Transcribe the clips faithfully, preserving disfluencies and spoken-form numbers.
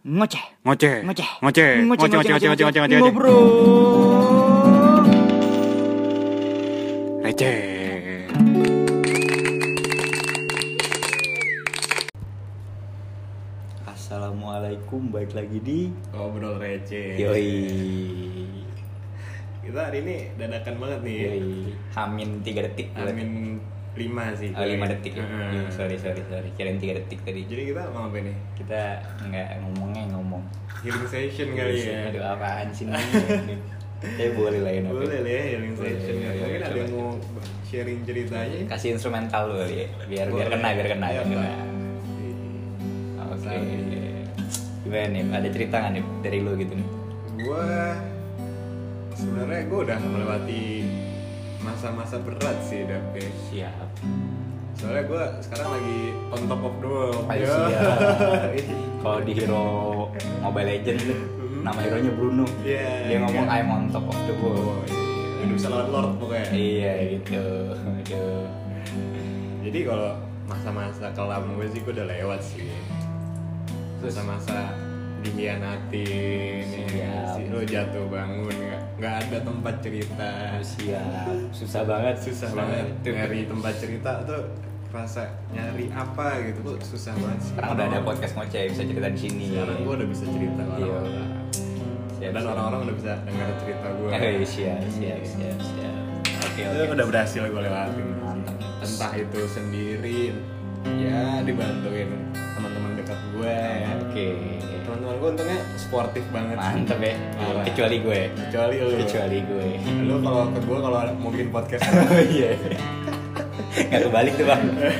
Ngoceh, ngoceh, ngoceh, ngoceh, ngoceh, ngoceh, ngoceh, ngoceh, ngoceh, ngoceh, ngobrol, receh. Assalamualaikum, balik lagi di Ngobrol receh. Yoi. Kita hari ini dadakan banget nih. Yoi. Hamin tiga detik. Hamin lima sih. Oh, lima detik. Ya? Uh. Sorry, sorry, sorry. Kirain tiga detik tadi. Jadi kita mau apa nih? Kita nggak ngomongnya ngomong. Healing session kali ya. Aduh, apaan sih ini? Tapi boleh lah ya. Boleh lah ya, healing session. Boleh, Mungkin coba. ada yang mau sharing ceritanya. Kasih instrumental lu kali ya. Biar biar kena, biar kena, biar kena. Oke. Gimana nih? Ada cerita nggak nih dari lu gitu nih? Gua sebenarnya gue udah melewati masa-masa berat sih, Dape. Siap. Soalnya gue sekarang lagi on top of the world. Ayo, Ya. siap. Kalau di hero Mobile Legends tuh, nama hero-nya Bruno. Iya, Dia ngomong iya. I'm on top of the world. Oh, iya. Udah bisa lawan Lord pokoknya. Iya gitu. Aduh. Jadi kalau masa-masa kelam gue sih gue udah lewat sih. Masa-masa dikhianatin, ya, Siap. sih lo jatuh bangun nggak nggak ada tempat cerita. Siap. Susah banget. Susah banget nyari tempat cerita tuh, rasa nyari apa gitu tuh susah banget sih. Sekarang udah ada podcast ngoceh bisa cerita di sini. Sekarang gue udah bisa cerita ke Iya. orang-orang. Siap, Dan siap. orang-orang udah bisa dengar cerita gue. Eh, siap, siap, siap, siap. Oke, Itu oke. udah berhasil gue lewatin. Mantap. Entah itu sendiri, ya dibantuin teman-teman dekat gue. Oke. Teman-teman gue untungnya sportif banget. Mantap ya. Parah. Kecuali gue. Kecuali lu. Kecuali gue. Lu kalau ke gue kalau mau bikin podcast. Oh iya. Nggak kebalik tuh bang.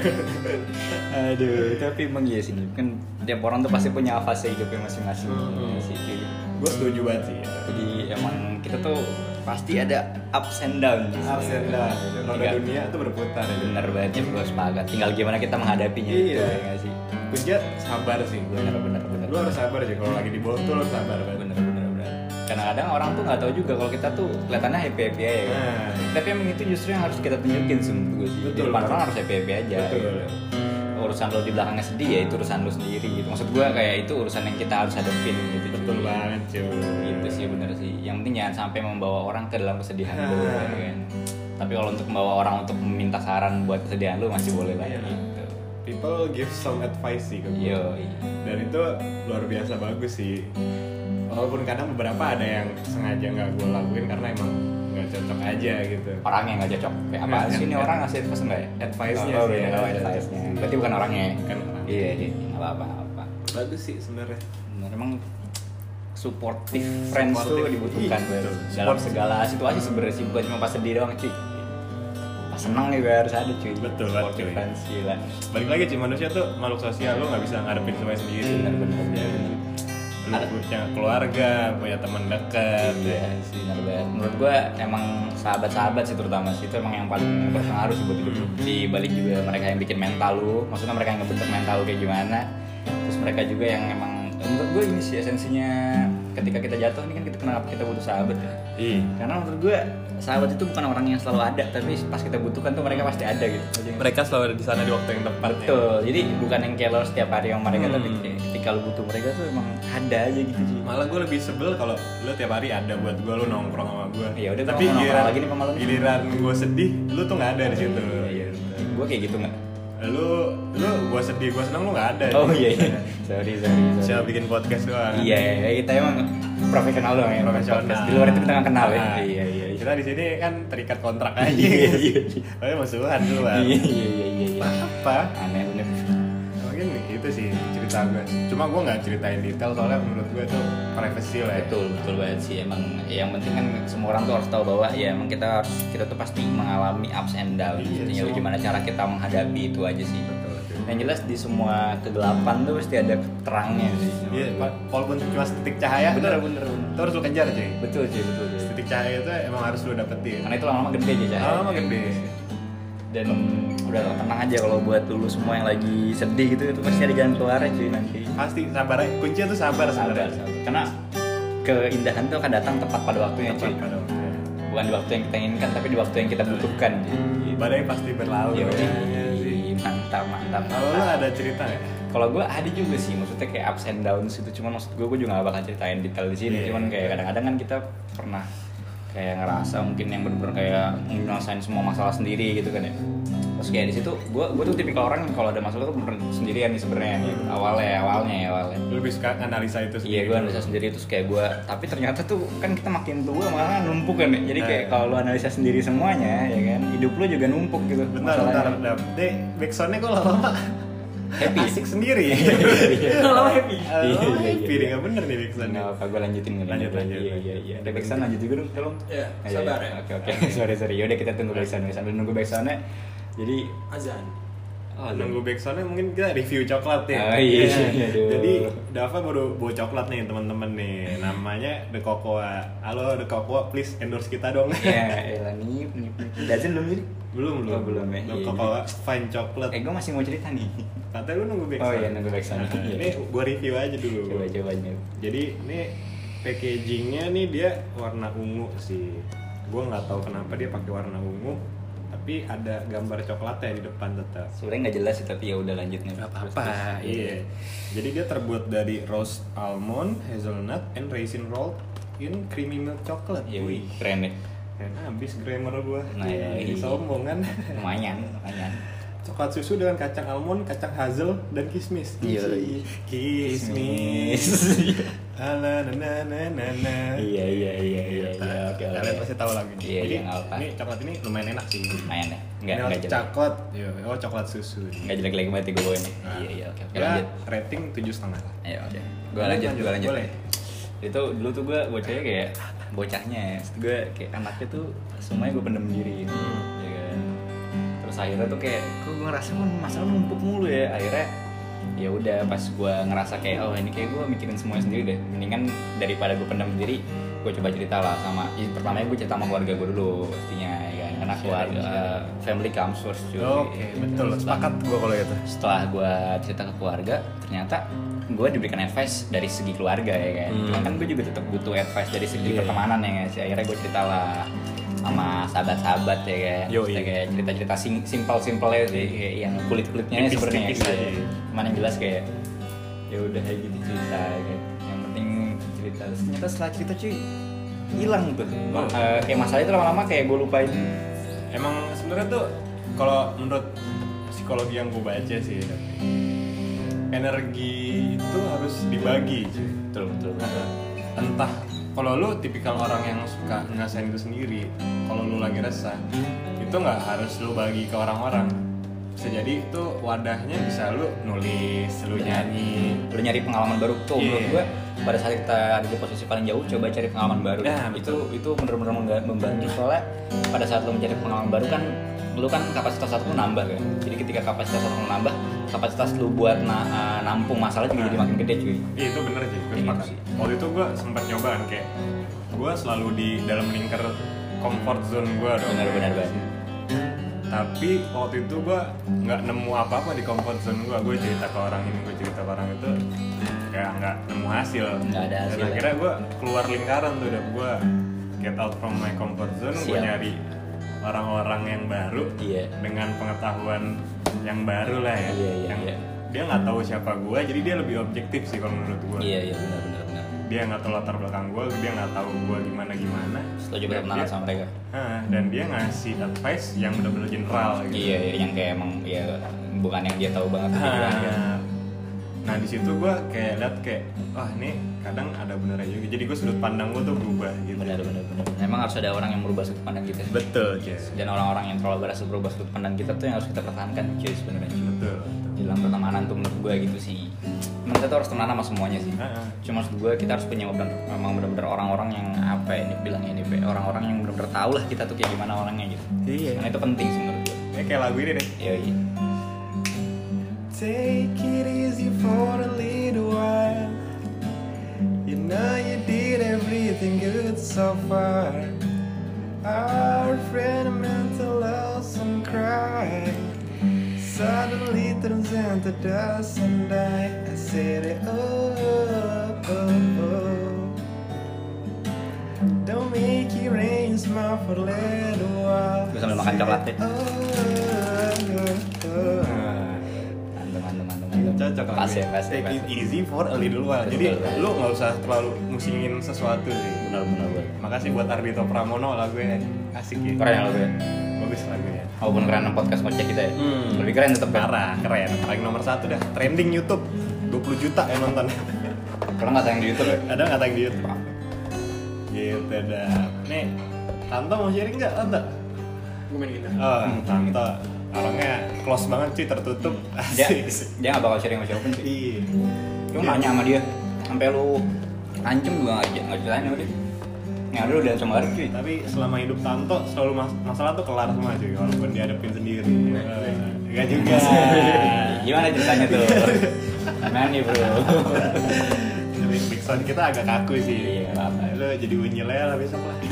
Aduh, tapi emang iya sih. Kan tiap orang tuh pasti punya fase hidupnya masing-masing. Hmm. Sih, cuy. Gue setuju banget sih. Jadi emang kita tuh pasti ada ups and down. Ups and down. Roda Tinggal- dunia tuh berputar ya. Bener banget ya, gue sepakat. Tinggal gimana kita menghadapinya. Iya. Gitu, ya nggak sih. Kunci sabar sih. Bener, bener, bener. Lu harus sabar sih kalau lagi di bawah tuh lu harus sabar banget. Bener, bener, bener. Kadang-kadang orang tuh nggak tahu juga kalau kita tuh kelihatannya happy happy aja. Kan? Nah. Tapi emang itu justru yang harus kita tunjukin sih menurut gue sih. Di Betul, depan betul. orang harus happy happy aja. Betul. Urusan lo di belakangnya sedih ya itu urusan lo sendiri gitu. Maksud gue kayak itu urusan yang kita harus hadapin gitu. Betul banget cuy. Itu sih bener sih. Yang penting jangan sampai membawa orang ke dalam kesedihan lo ya kan. Tapi kalau untuk membawa orang untuk meminta saran buat kesedihan lo masih boleh lah ya gitu. People give some advice sih ke gue. Yo, Dan itu luar biasa bagus sih. Walaupun kadang beberapa ada yang sengaja nggak gue lakuin karena emang nggak cocok aja gitu. orang yang nggak cocok kayak apa sih ini orang ngasih advice enggak ya? Advice-nya oh, sih, iya, ya. oh, advice-nya. Berarti bukan orangnya. Kan orang. Iya, iya, nggak apa-apa. apa. Bagus sih sebenarnya. Bener, emang supportive friends tuh Supportive. dibutuhkan Ih, Bel. betul. dalam Support. segala situasi sebenarnya sih, bukan cuma pas sedih doang cuy. Pas senang juga harus ada cuy. Betul banget, Supportive cuy. friends gila. Balik lagi sih, manusia tuh makhluk sosial, lo nggak bisa ngadepin semuanya sendiri. Bener, bener, Ya, bener. lo Ada- punya keluarga, punya teman dekat. Iya ya. sih, benar banget. Menurut gua emang sahabat-sahabat sih terutama sih itu emang yang paling berpengaruh sih buat hidup lu. Di balik juga mereka yang bikin mental lu, maksudnya mereka yang ngebentuk mental lu kayak gimana. Terus mereka juga yang emang menurut gua ini sih esensinya ketika kita jatuh ini kan kita kenapa kita butuh sahabat ya. Ih, Karena menurut gua sahabat itu bukan orang yang selalu ada, tapi pas kita butuhkan tuh mereka pasti ada gitu. mereka selalu ada di sana di waktu yang tepat. ya. Betul. Jadi bukan yang kayak lo setiap hari sama mereka, Hmm. tapi kayak ketika lo butuh mereka tuh emang ada aja gitu sih. Malah gue lebih sebel kalau lo tiap hari ada buat gue, lo nongkrong sama gue. Ya udah, tapi gua mau nongkrong giliran, lagi nih sama lo. giliran gue sedih, lo tuh nggak ada di situ. Iya, gue kayak gitu nggak? Lo, lo gue sedih, gue senang lo nggak ada. Oh iya, iya. sorry, sorry, sorry. Siapa bikin podcast doang? Iya, iya, kita emang profesional dong ya. Profesional. Podcast. Di luar itu kita nggak kenal ya. Nah, Iya, iya, iya. Kita di sini kan terikat kontrak aja. Iya, iya, Tapi musuhan dulu kan. Iya, iya, iya, iya, iya. Apa? Aneh bener. Mungkin itu sih cerita gue. Cuma gue nggak ceritain detail soalnya menurut gue itu privacy lah. Ya. Betul, betul banget sih. Emang yang penting kan semua orang tuh harus tahu bahwa ya emang kita harus kita tuh pasti mengalami ups and downs. Iya, Tinggal semua. gimana cara kita menghadapi itu aja sih. Betul. Yang jelas di semua kegelapan tuh pasti ada terangnya sih. Iya, wa- walaupun cuma setitik cahaya, Bener, itu- bener, bener. itu harus lo kejar cuy. Betul sih, betul sih. Titik cahaya itu emang harus lo dapetin. Karena itu lama-lama gede aja cahaya. Lama gede. Dan udah tenang aja kalau buat dulu semua yang lagi sedih gitu itu pasti ada jalan keluarnya cuy nanti. Pasti sabar aja. Kuncinya tuh sabar Sabar, sebenarnya. sabar. Karena keindahan tuh akan datang tepat pada waktunya cuy. Tepat pada waktunya. Bukan di waktu yang kita inginkan tapi di waktu yang kita butuhkan. Badai pasti berlalu. Yo, Ya, sih. mantap, mantap. Kalau lo ada cerita nggak Kalau gue ada juga sih, maksudnya kayak ups and downs itu, cuman maksud gue gue juga gak bakal ceritain detail di sini. Yeah. Cuman kayak kadang-kadang kan kita pernah kayak ngerasa mungkin yang bener-bener kayak ngerasain semua masalah sendiri gitu kan ya. Terus kayak di situ gue gue tuh tipikal orang yang kalau ada masalah tuh bener sendirian nih sebenarnya nih. Awalnya awalnya ya awalnya. Lu lebih suka analisa itu sendiri. Iya, gue analisa sendiri terus kayak gue, tapi ternyata tuh kan kita makin tua malah numpuk kan ya. Jadi kayak kalau lu analisa sendiri semuanya ya kan, hidup lu juga numpuk gitu. Bentar, bentar, bentar. Deh, backsoundnya kok lama-lama happy, asik sendiri. Lama happy. Iya, iya, happy deh, nggak bener nih backsoundnya. Nggak apa, gue lanjutin nih. Lanjut, lanjut. Iya, iya, iya. Ada backsound lanjut juga dong, tolong. Iya, Ah, sabar iya. ya. Oke, oke. Sorry, sorry. Yaudah kita tunggu backsound. Sambil nunggu backsoundnya. Jadi Azan. Oh, nunggu backsoundnya mungkin kita review coklat ya. Oh iya, iya, aduh. Jadi Dava baru bawa coklat nih teman-teman nih. Namanya The Cocoa. Halo The Cocoa, please endorse kita dong. ya, elah nih, nih, nih. Dazin belum jadi? belum belum Oh, belum ya. The Iya, Cocoa fine chocolate. Eh, gue masih mau cerita nih. Katanya lu nunggu Oh backsound. iya, nunggu backsound. Nah, Iya. ini gua review aja dulu. Coba coba nih. Jadi ini packagingnya nih dia warna ungu sih. Gua nggak tahu kenapa dia pakai warna ungu, tapi ada gambar coklatnya di depan tetap. Sebenarnya nggak jelas sih, tapi ya udah lanjut nih. Apa? Iya. Jadi dia terbuat dari roast almond, hazelnut, and raisin rolled in creamy milk chocolate. Iya, wih, keren deh. Keren abis grammar gua. Nah, Iya, iya. sombong kan. Lumayan, lumayan. Coklat susu dengan kacang almond, kacang hazel, dan kismis. Iya, Ih, kismis. Ala na na na na na. Iya, iya, iya, iya, iya. Oke, oke. Kalian pasti tahu lagu ini. Iya, Jadi iya, nggak apa. ini coklat ini lumayan enak sih. Lumayan ya. Enggak, Milk enggak jelek. coklat. Iya, oh coklat susu. Enggak jelek-jelek banget gue bawa ini. Nah. Iya, iya, oke, oke. Ya, Lanjut. rating tujuh setengah lah. Ayo, oke. Gue Boleh, lanjut, lanjut. gue lanjut. Boleh. Itu dulu tuh gue bocahnya kayak bocahnya ya. Gue kayak anaknya tuh semuanya gue pendem diri. Hmm. Ya kan. Terus akhirnya tuh kayak kok gue ngerasa kok masalah numpuk mulu ya. Akhirnya ya udah pas gue ngerasa kayak oh ini kayak gue mikirin semuanya sendiri deh. Mendingan daripada gue pendem sendiri, gue coba cerita lah sama. Ya, pertamanya gue cerita sama keluarga gue dulu pastinya ya kan. Karena keluarga uh, family comes first cuy. Oke, betul. Sepakat gue kalau itu. Setelah gue cerita ke keluarga, ternyata gue diberikan advice dari segi keluarga ya kan. Hmm. Cuma kan gue juga tetap butuh advice dari segi Yeah. pertemanan ya kan. Akhirnya gue cerita lah sama sahabat-sahabat ya kan. Yo, Maksudnya iya. kayak cerita-cerita sim- simpel-simpel ya sih, kayak yang kulit-kulitnya sebenarnya Tipis-tipis gitu. aja. Cuman yang jelas kayak ya udah kayak gitu cerita ya kan. Yang penting cerita. Ternyata setelah cerita cuy hilang tuh. Oh. Eh, kayak masalah itu lama-lama kayak gue lupain. Emang sebenarnya tuh kalau menurut psikologi yang gue baca sih, energi itu harus dibagi cuy. Betul betul. betul. Entah kalau lu tipikal orang yang suka ngerasain itu sendiri, kalau lu lagi resah itu nggak harus lu bagi ke orang-orang. Bisa jadi itu wadahnya bisa lu nulis, lu nyanyi. Lu nyari pengalaman baru tuh Iya. menurut gue pada saat kita ada di posisi paling jauh coba cari pengalaman baru. Nah, itu betul. itu benar-benar memba- membantu soalnya pada saat lu mencari pengalaman baru kan lu kan kapasitas satu lu nambah kan. Jadi ketika kapasitas satu lu nambah, kapasitas lu buat na- uh, nampung masalah juga jadi makin gede cuy. Iya itu bener sih, gue Kayak sepakat. gitu sih. Waktu itu gue sempat nyoba kan kayak gue selalu di dalam lingkar comfort zone gue dong. Benar-benar banget. Tapi waktu itu gue nggak nemu apa-apa di comfort zone gue. Gue cerita ke orang ini, gue cerita ke orang itu, kayak nggak nemu hasil. Nggak ada hasil. Dan akhirnya gue keluar lingkaran tuh, udah gue get out from my comfort zone. Gue Siap. nyari orang-orang yang baru Iya. dengan pengetahuan yang baru lah ya. Iya, iya, yang iya. dia nggak tahu siapa gue, jadi dia lebih objektif sih kalau menurut gue. Iya iya benar-benar benar. Dia nggak tahu latar belakang gue, dia nggak tahu gue gimana gimana. Setelah coba kenalan sama mereka. Nah, dan dia ngasih advice yang benar-benar general gitu. Iya, iya, yang kayak emang ya bukan yang dia tahu banget gitu kan. Nah, nah di situ gue kayak liat kayak, wah ini kadang ada benernya juga. Jadi gue sudut pandang gue tuh berubah gitu. Benar benar benar. Emang harus ada orang yang merubah sudut pandang kita. Betul, cuy. Dan orang-orang yang terlalu berhasil berubah sudut pandang kita tuh yang harus kita pertahankan cuy sebenarnya. Betul. Di dalam pertemanan tuh menurut gue gitu sih. Emang kita tuh harus temenan sama semuanya sih. Heeh. Cuma maksud gue kita harus punya benar memang benar-benar orang-orang yang apa ya ini bilangnya ini Be, orang-orang yang benar-benar tahu lah kita tuh kayak gimana orangnya gitu. Iya. Karena itu penting sih menurut gue. Ya kayak lagu ini deh. Iya iya. Take it easy for a little while. You know you did everything good so far. Our friend meant to love and cry. Suddenly turns into dust and die. I said it, oh, oh, oh. Don't make it rain, smile for a little while. Gue sambil makan coklat deh. Oh, oh, oh. Mantap mantap mantap mantap. cocok Pas ya, lagunya. pas ya, Take pas it ya. easy for a little while. Jadi Betul. lu nggak usah terlalu musingin sesuatu sih. Benar-benar gue. Makasih buat Ardhito Pramono, lagunya asik ya. Keren ya lo gue. Bagus lagunya. Walaupun keren podcast ngoceh kita ya. Hmm. Lebih keren tetap kan. Parah, keren. Paling nomor satu dah. Trending YouTube dua puluh juta yang nonton. Kalau nggak tayang di YouTube ya. Ada nggak tayang di YouTube? Gitu dah. Nih, Tanto mau sharing nggak, Tanto? Gue main gitar. Oh, Tanto. Orangnya close banget sih, tertutup. Dia Asik. dia nggak bakal sharing sama siapapun sih. Iya. Lu nanya sama dia, sampai lu ancem juga nggak nggak ceritain sama dia. Yang ada lu dan sama Arif cuy. Tapi selama hidup Tanto selalu mas- masalah tuh kelar semua cuy, walaupun dihadapin sendiri. Eh, Enggak juga. Gimana ceritanya tuh? Gimana nih bro? Tapi big sound kita agak kaku sih. Iya, apa-apa. Lo jadi unyil ya lah besok lah.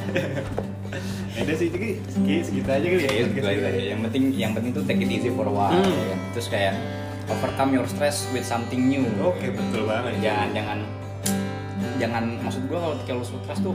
Ya udah sih, Ki, Ki, segitu aja kali ya. Ya, gitu aja. Yang penting yang penting tuh take it easy for a while. Hmm. Ya kan? Terus kayak overcome your stress with something new. Oke, betul banget. Jangan jangan jangan maksud gua kalau ketika lu stres tuh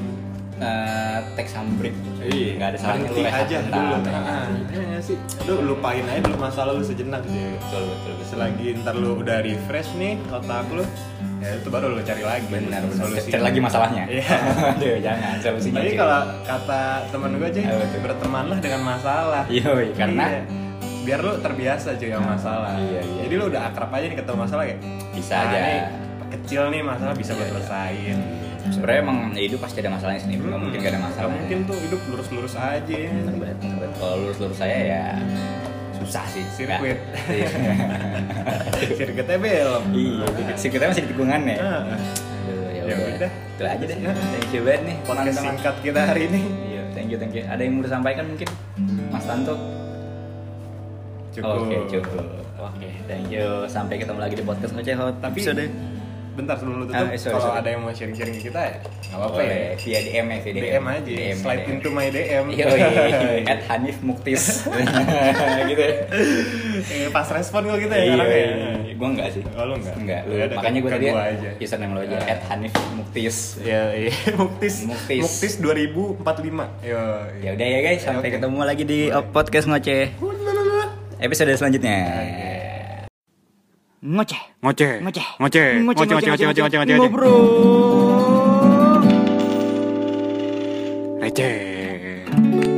uh, take some break. Iya, Nggak ada salahnya berhenti lu rehat aja bentar. dulu. Nah, iya sih. Lu lupain aja dulu masalah lu sejenak sih. Betul betul betul. Selagi ntar lu udah refresh nih otak lu, ya itu baru lu cari lagi. Benar benar. Solusi. Cari lagi masalahnya. Iya. Aduh, jangan solusinya. Tapi cuy. kalau kata temen gue aja, Apa tuh? bertemanlah dengan masalah. Yoi, karena Iya. biar lu terbiasa cuy sama masalah. Iya, iya. Jadi lu udah akrab aja nih ketemu masalah ya. bisa Nah, aja. nih, kecil nih masalah bisa Iya, gue iya. selesain. Sebenarnya emang ya hidup pasti ada masalahnya sendiri. Nggak mungkin gak ada masalah. Gak mungkin tuh hidup lurus-lurus aja. Bener, bener, bener. Kalau lurus-lurus saya ya susah sih. Sirkuit. Nggak. Iya. Sirkuitnya belum. Iya, sirkuitnya masih di tikungan ya. Nah, Aduh, ya Ya udah. udah. Itu aja deh. Thank you banget nih. podcast teman-teman. singkat kita hari ini. Iya, thank you, thank you. Ada yang mau disampaikan mungkin, Mas Tanto? Cukup. Oke, cukup. Oke, thank you. Sampai ketemu lagi di podcast Ngoceh Hot. Tapi episode. bentar sebelum lu tutup, Ah, eh, sorry, kalau sorry. ada yang mau sharing-sharing ke kita ya, nggak apa-apa Boleh, ya. via D M ya, via D M aja, D M, slide D M. into my D M. Yoi, at Hanif Muktis. Gitu ya. Eh, pas respon kok kita ya Iya, sekarang ya. gue enggak sih. Oh, lu enggak? Enggak, lu. Ya udah, Makanya gue ke tadi gua aja. username lo aja, Ah. at Hanif Muktis. Ya, iya. Muktis. Muktis. Muktis dua ribu empat puluh lima. Yo. Ya udah ya guys, sampai Oke. ketemu lagi di Boleh. podcast Ngoceh episode selanjutnya. Ngoceh. Ngoceh. Ngoceh. Ngoceh. Ngoceh, ngoceh, ngoceh, ngoceh, ngoceh, ngoceh. Ngobrol. Receh.